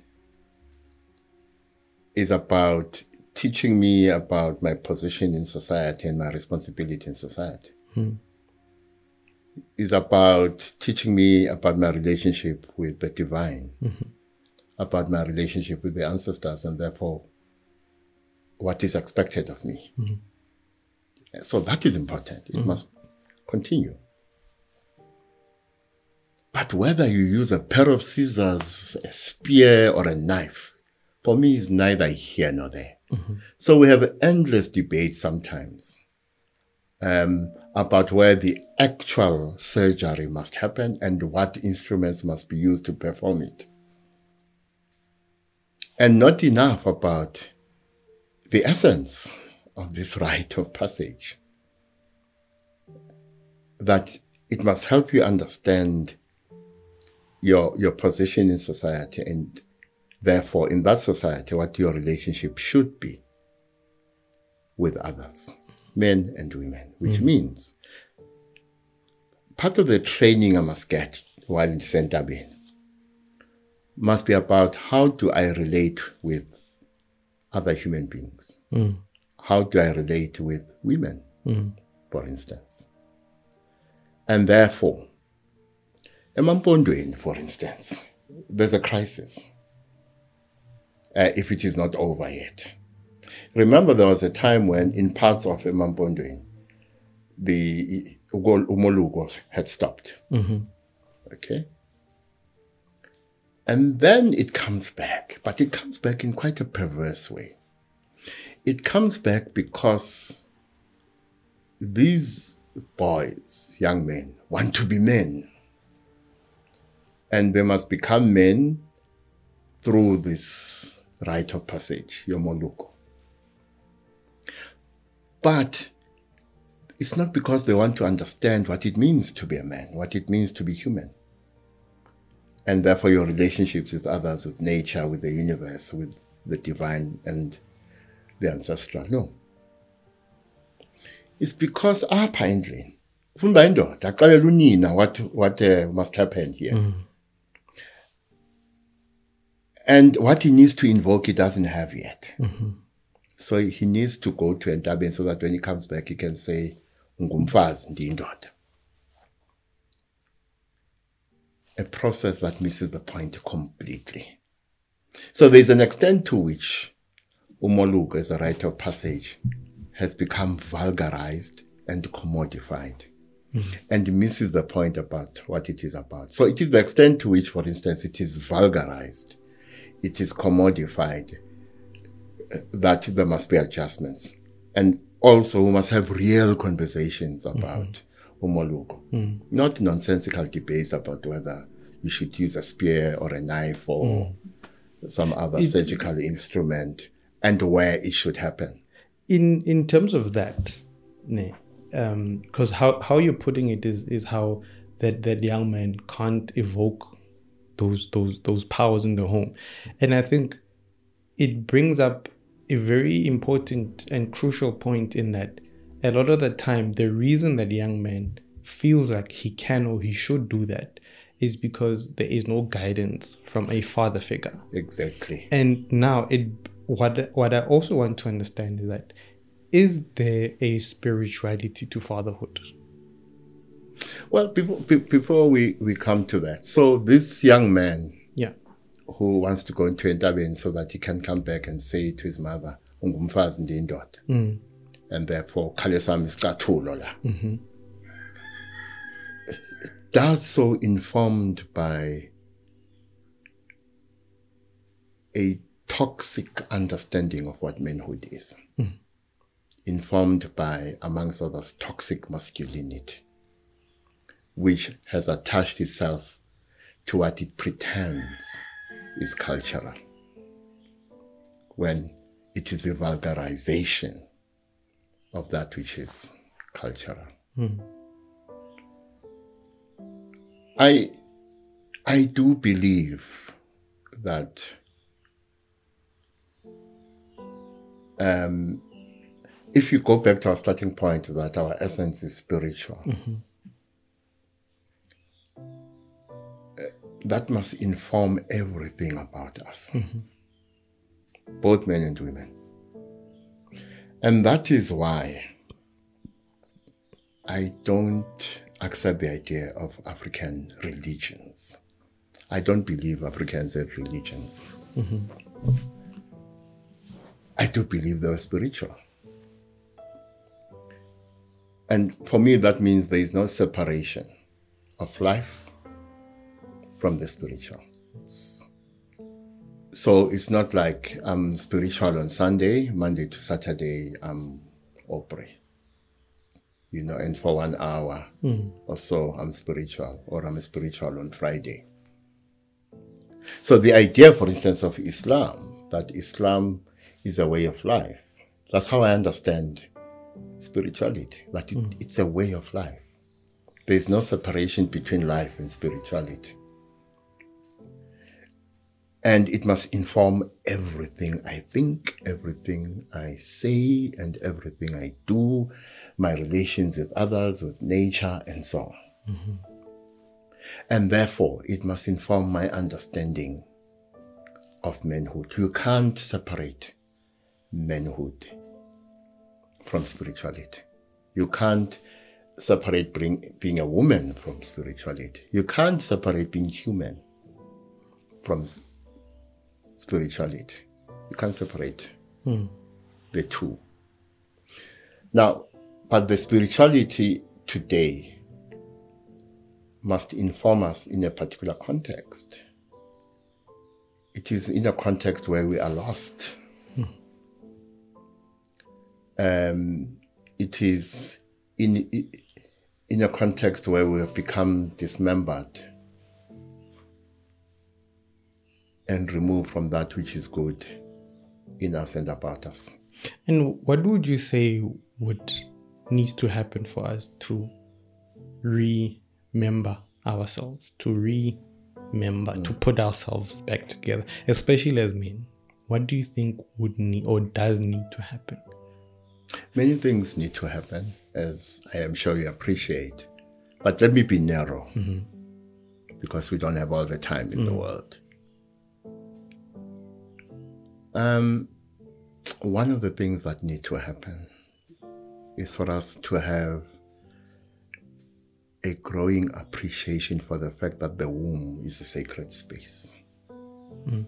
Speaker 2: is about teaching me about my position in society and my responsibility in society. Mm. It's about teaching me about my relationship with the divine, mm-hmm. about my relationship with the ancestors, and therefore what is expected of me. Mm-hmm. So that is important. It mm-hmm. must continue. But whether you use a pair of scissors, a spear, or a knife, for me is neither here nor there. Mm-hmm. So we have endless debate sometimes um, about where the actual surgery must happen and what instruments must be used to perform it. And not enough about the essence of this rite of passage, that it must help you understand your, your position in society and therefore in that society what your relationship should be with others, men and women, which mm. means part of the training I must get while in Entabeni must be about how do I relate with other human beings? Mm. How do I relate with women, mm. for instance? And therefore, Emampondweni, for instance, there's a crisis uh, if it is not over yet. Remember, there was a time when in parts of Emampondweni, the umoluko had stopped. Mm-hmm. Okay? And then it comes back, but it comes back in quite a perverse way. It comes back because these boys, young men, want to be men. And they must become men through this rite of passage, Yomoluko. But it's not because they want to understand what it means to be a man, what it means to be human. And therefore your relationships with others, with nature, with the universe, with the divine and the ancestral. No. It's because apparently, what, what uh, must happen here. Mm. And what he needs to invoke, he doesn't have yet. Mm-hmm. So he needs to go to Entabeni so that when he comes back, he can say, Ngumfazi ndindoda. A process that misses the point completely. So there's an extent to which Umoluko, as a rite of passage, has become vulgarized and commodified. Mm-hmm. And misses the point about what it is about. So it is the extent to which, for instance, it is vulgarized, it is commodified, uh, that there must be adjustments. And also we must have real conversations about mm-hmm. Umoluko. Mm-hmm. Not nonsensical debates about whether you should use a spear or a knife or mm-hmm. some other it, surgical instrument and where it should happen.
Speaker 1: In in terms of that, ne, because um, how, how you're putting it is is how that, that young man can't evoke those those those powers in the home. And I think it brings up a very important and crucial point in that a lot of the time the reason that young man feels like he can or he should do that is because there is no guidance from a father figure.
Speaker 2: Exactly.
Speaker 1: And now it what what I also want to understand is that is there a spirituality to fatherhood?
Speaker 2: Well, before, before we, we come to that, so this young man
Speaker 1: yeah.
Speaker 2: who wants to go into Entabeni so that he can come back and say to his mother, Ungumfazi ndindoda, mm. and therefore, Kalesam is Katulola. That's so informed by a toxic understanding of what manhood is. Mm. Informed by, amongst others, toxic masculinity, which has attached itself to what it pretends is cultural, when it is the vulgarization of that which is cultural. Mm. I, I do believe that um, if you go back to our starting point, that our essence is spiritual, mm-hmm. that must inform everything about us, mm-hmm. both men and women. And that is why I don't accept the idea of African religions. I don't believe Africans have religions. Mm-hmm. I do believe they are spiritual. And for me, that means there is no separation of life from the spiritual. So it's not like I'm spiritual on Sunday, Monday to Saturday, I'm Opry. You know, and for one hour mm. or so, I'm spiritual, or I'm spiritual on Friday. So the idea, for instance, of Islam, that Islam is a way of life, that's how I understand spirituality, that it, mm. it's a way of life. There's no separation between life and spirituality. And it must inform everything I think, everything I say, and everything I do, my relations with others, with nature, and so on. Mm-hmm. And therefore, it must inform my understanding of manhood. You can't separate manhood from spirituality. You can't separate being, being a woman from spirituality. You can't separate being human from spirituality. You can't separate hmm. the two. Now, but the spirituality today must inform us in a particular context. It is in a context where we are lost. Hmm. Um, it is in it, in a context where we have become dismembered and removed from that which is good in us and about us.
Speaker 1: And what would you say would needs to happen for us to remember ourselves, to remember, mm. to put ourselves back together, especially as men? What do you think would need or does need to happen?
Speaker 2: Many things need to happen, as I am sure you appreciate. But let me be narrow, mm-hmm. because we don't have all the time in mm. the world. Um, one of the things that need to happen is for us to have a growing appreciation for the fact that the womb is a sacred space. Mm.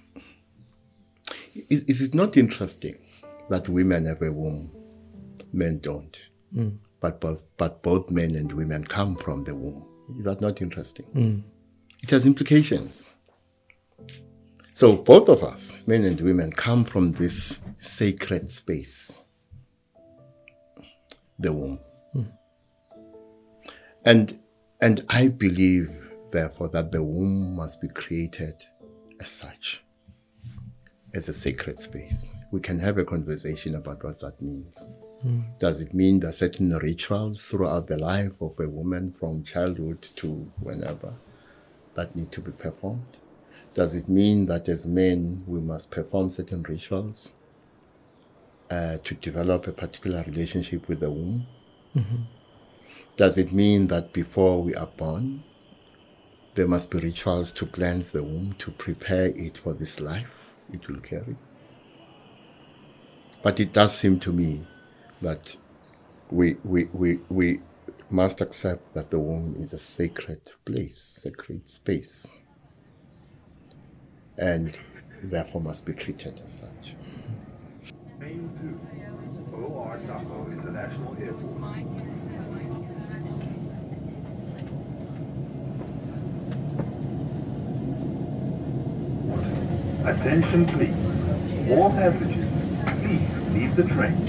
Speaker 2: Is, is it not interesting that women have a womb, men don't? Mm. But both, but both men and women come from the womb. Is that not interesting? Mm. It has implications. So both of us, men and women, come from this sacred space, the womb. Mm. And, and I believe, therefore, that the womb must be created as such, as a sacred space. We can have a conversation about what that means. Mm. Does it mean that certain rituals throughout the life of a woman from childhood to whenever that need to be performed? Does it mean that as men we must perform certain rituals uh, to develop a particular relationship with the womb? Mm-hmm. Does it mean that before we are born, there must be rituals to cleanse the womb, to prepare it for this life it will carry? But it does seem to me that we, we, we, we must accept that the womb is a sacred place, sacred space, and therefore must be treated as such.
Speaker 3: Main two, O R Tambo International Airport. Attention please. All passengers, please leave the train.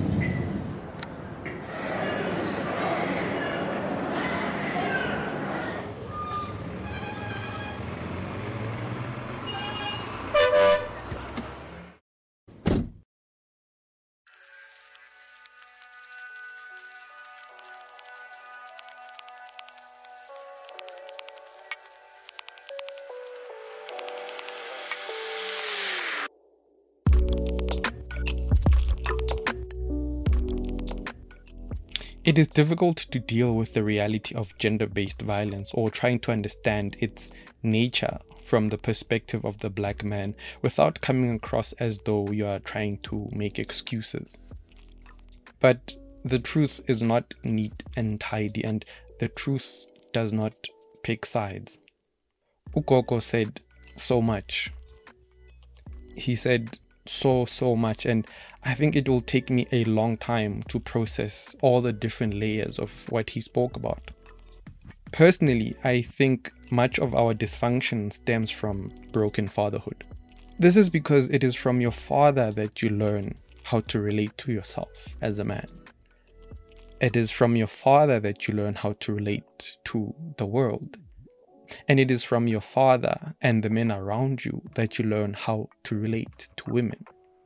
Speaker 1: It is difficult to deal with the reality of gender-based violence or trying to understand its nature from the perspective of the black man without coming across as though you are trying to make excuses. But the truth is not neat and tidy, and the truth does not pick sides. Ugogo said so much. He said so, so much, and I think it will take me a long time to process all the different layers of what he spoke about. Personally, I think much of our dysfunction stems from broken fatherhood. This is because it is from your father that you learn how to relate to yourself as a man. It is from your father that you learn how to relate to the world. And it is from your father and the men around you that you learn how to relate to women.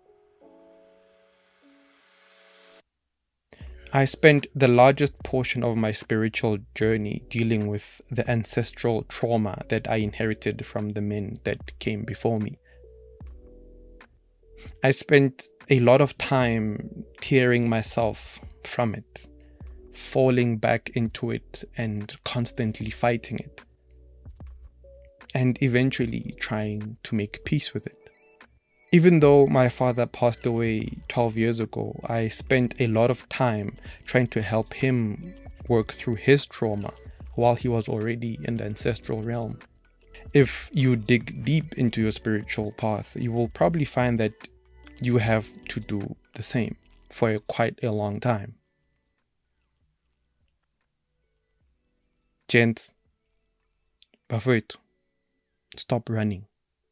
Speaker 1: I spent the largest portion of my spiritual journey dealing with the ancestral trauma that I inherited from the men that came before me. I spent a lot of time tearing myself from it, falling back into it and constantly fighting it, and eventually trying to make peace with it. Even though my father passed away twelve years ago, I spent a lot of time trying to help him work through his trauma while he was already in the ancestral realm. If you dig deep into your spiritual path, you will probably find that you have to do the same for a, quite a long time. Gents, bafowethu, stop running.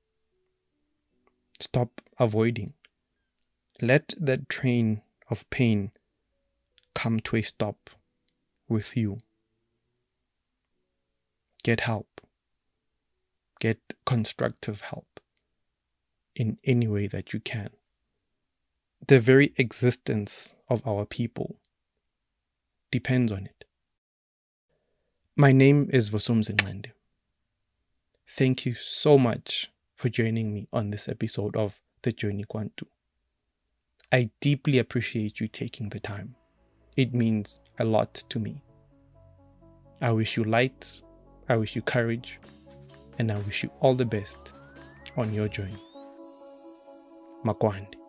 Speaker 1: Stop avoiding. Let that train of pain come to a stop with you. Get help. Get constructive help in any way that you can. The very existence of our people depends on it. My name is Vusumzi Nqande. Thank you so much for joining me on this episode of The Journey Kwantu. I deeply appreciate you taking the time. It means a lot to me. I wish you light, I wish you courage, and I wish you all the best on your journey. Makwande.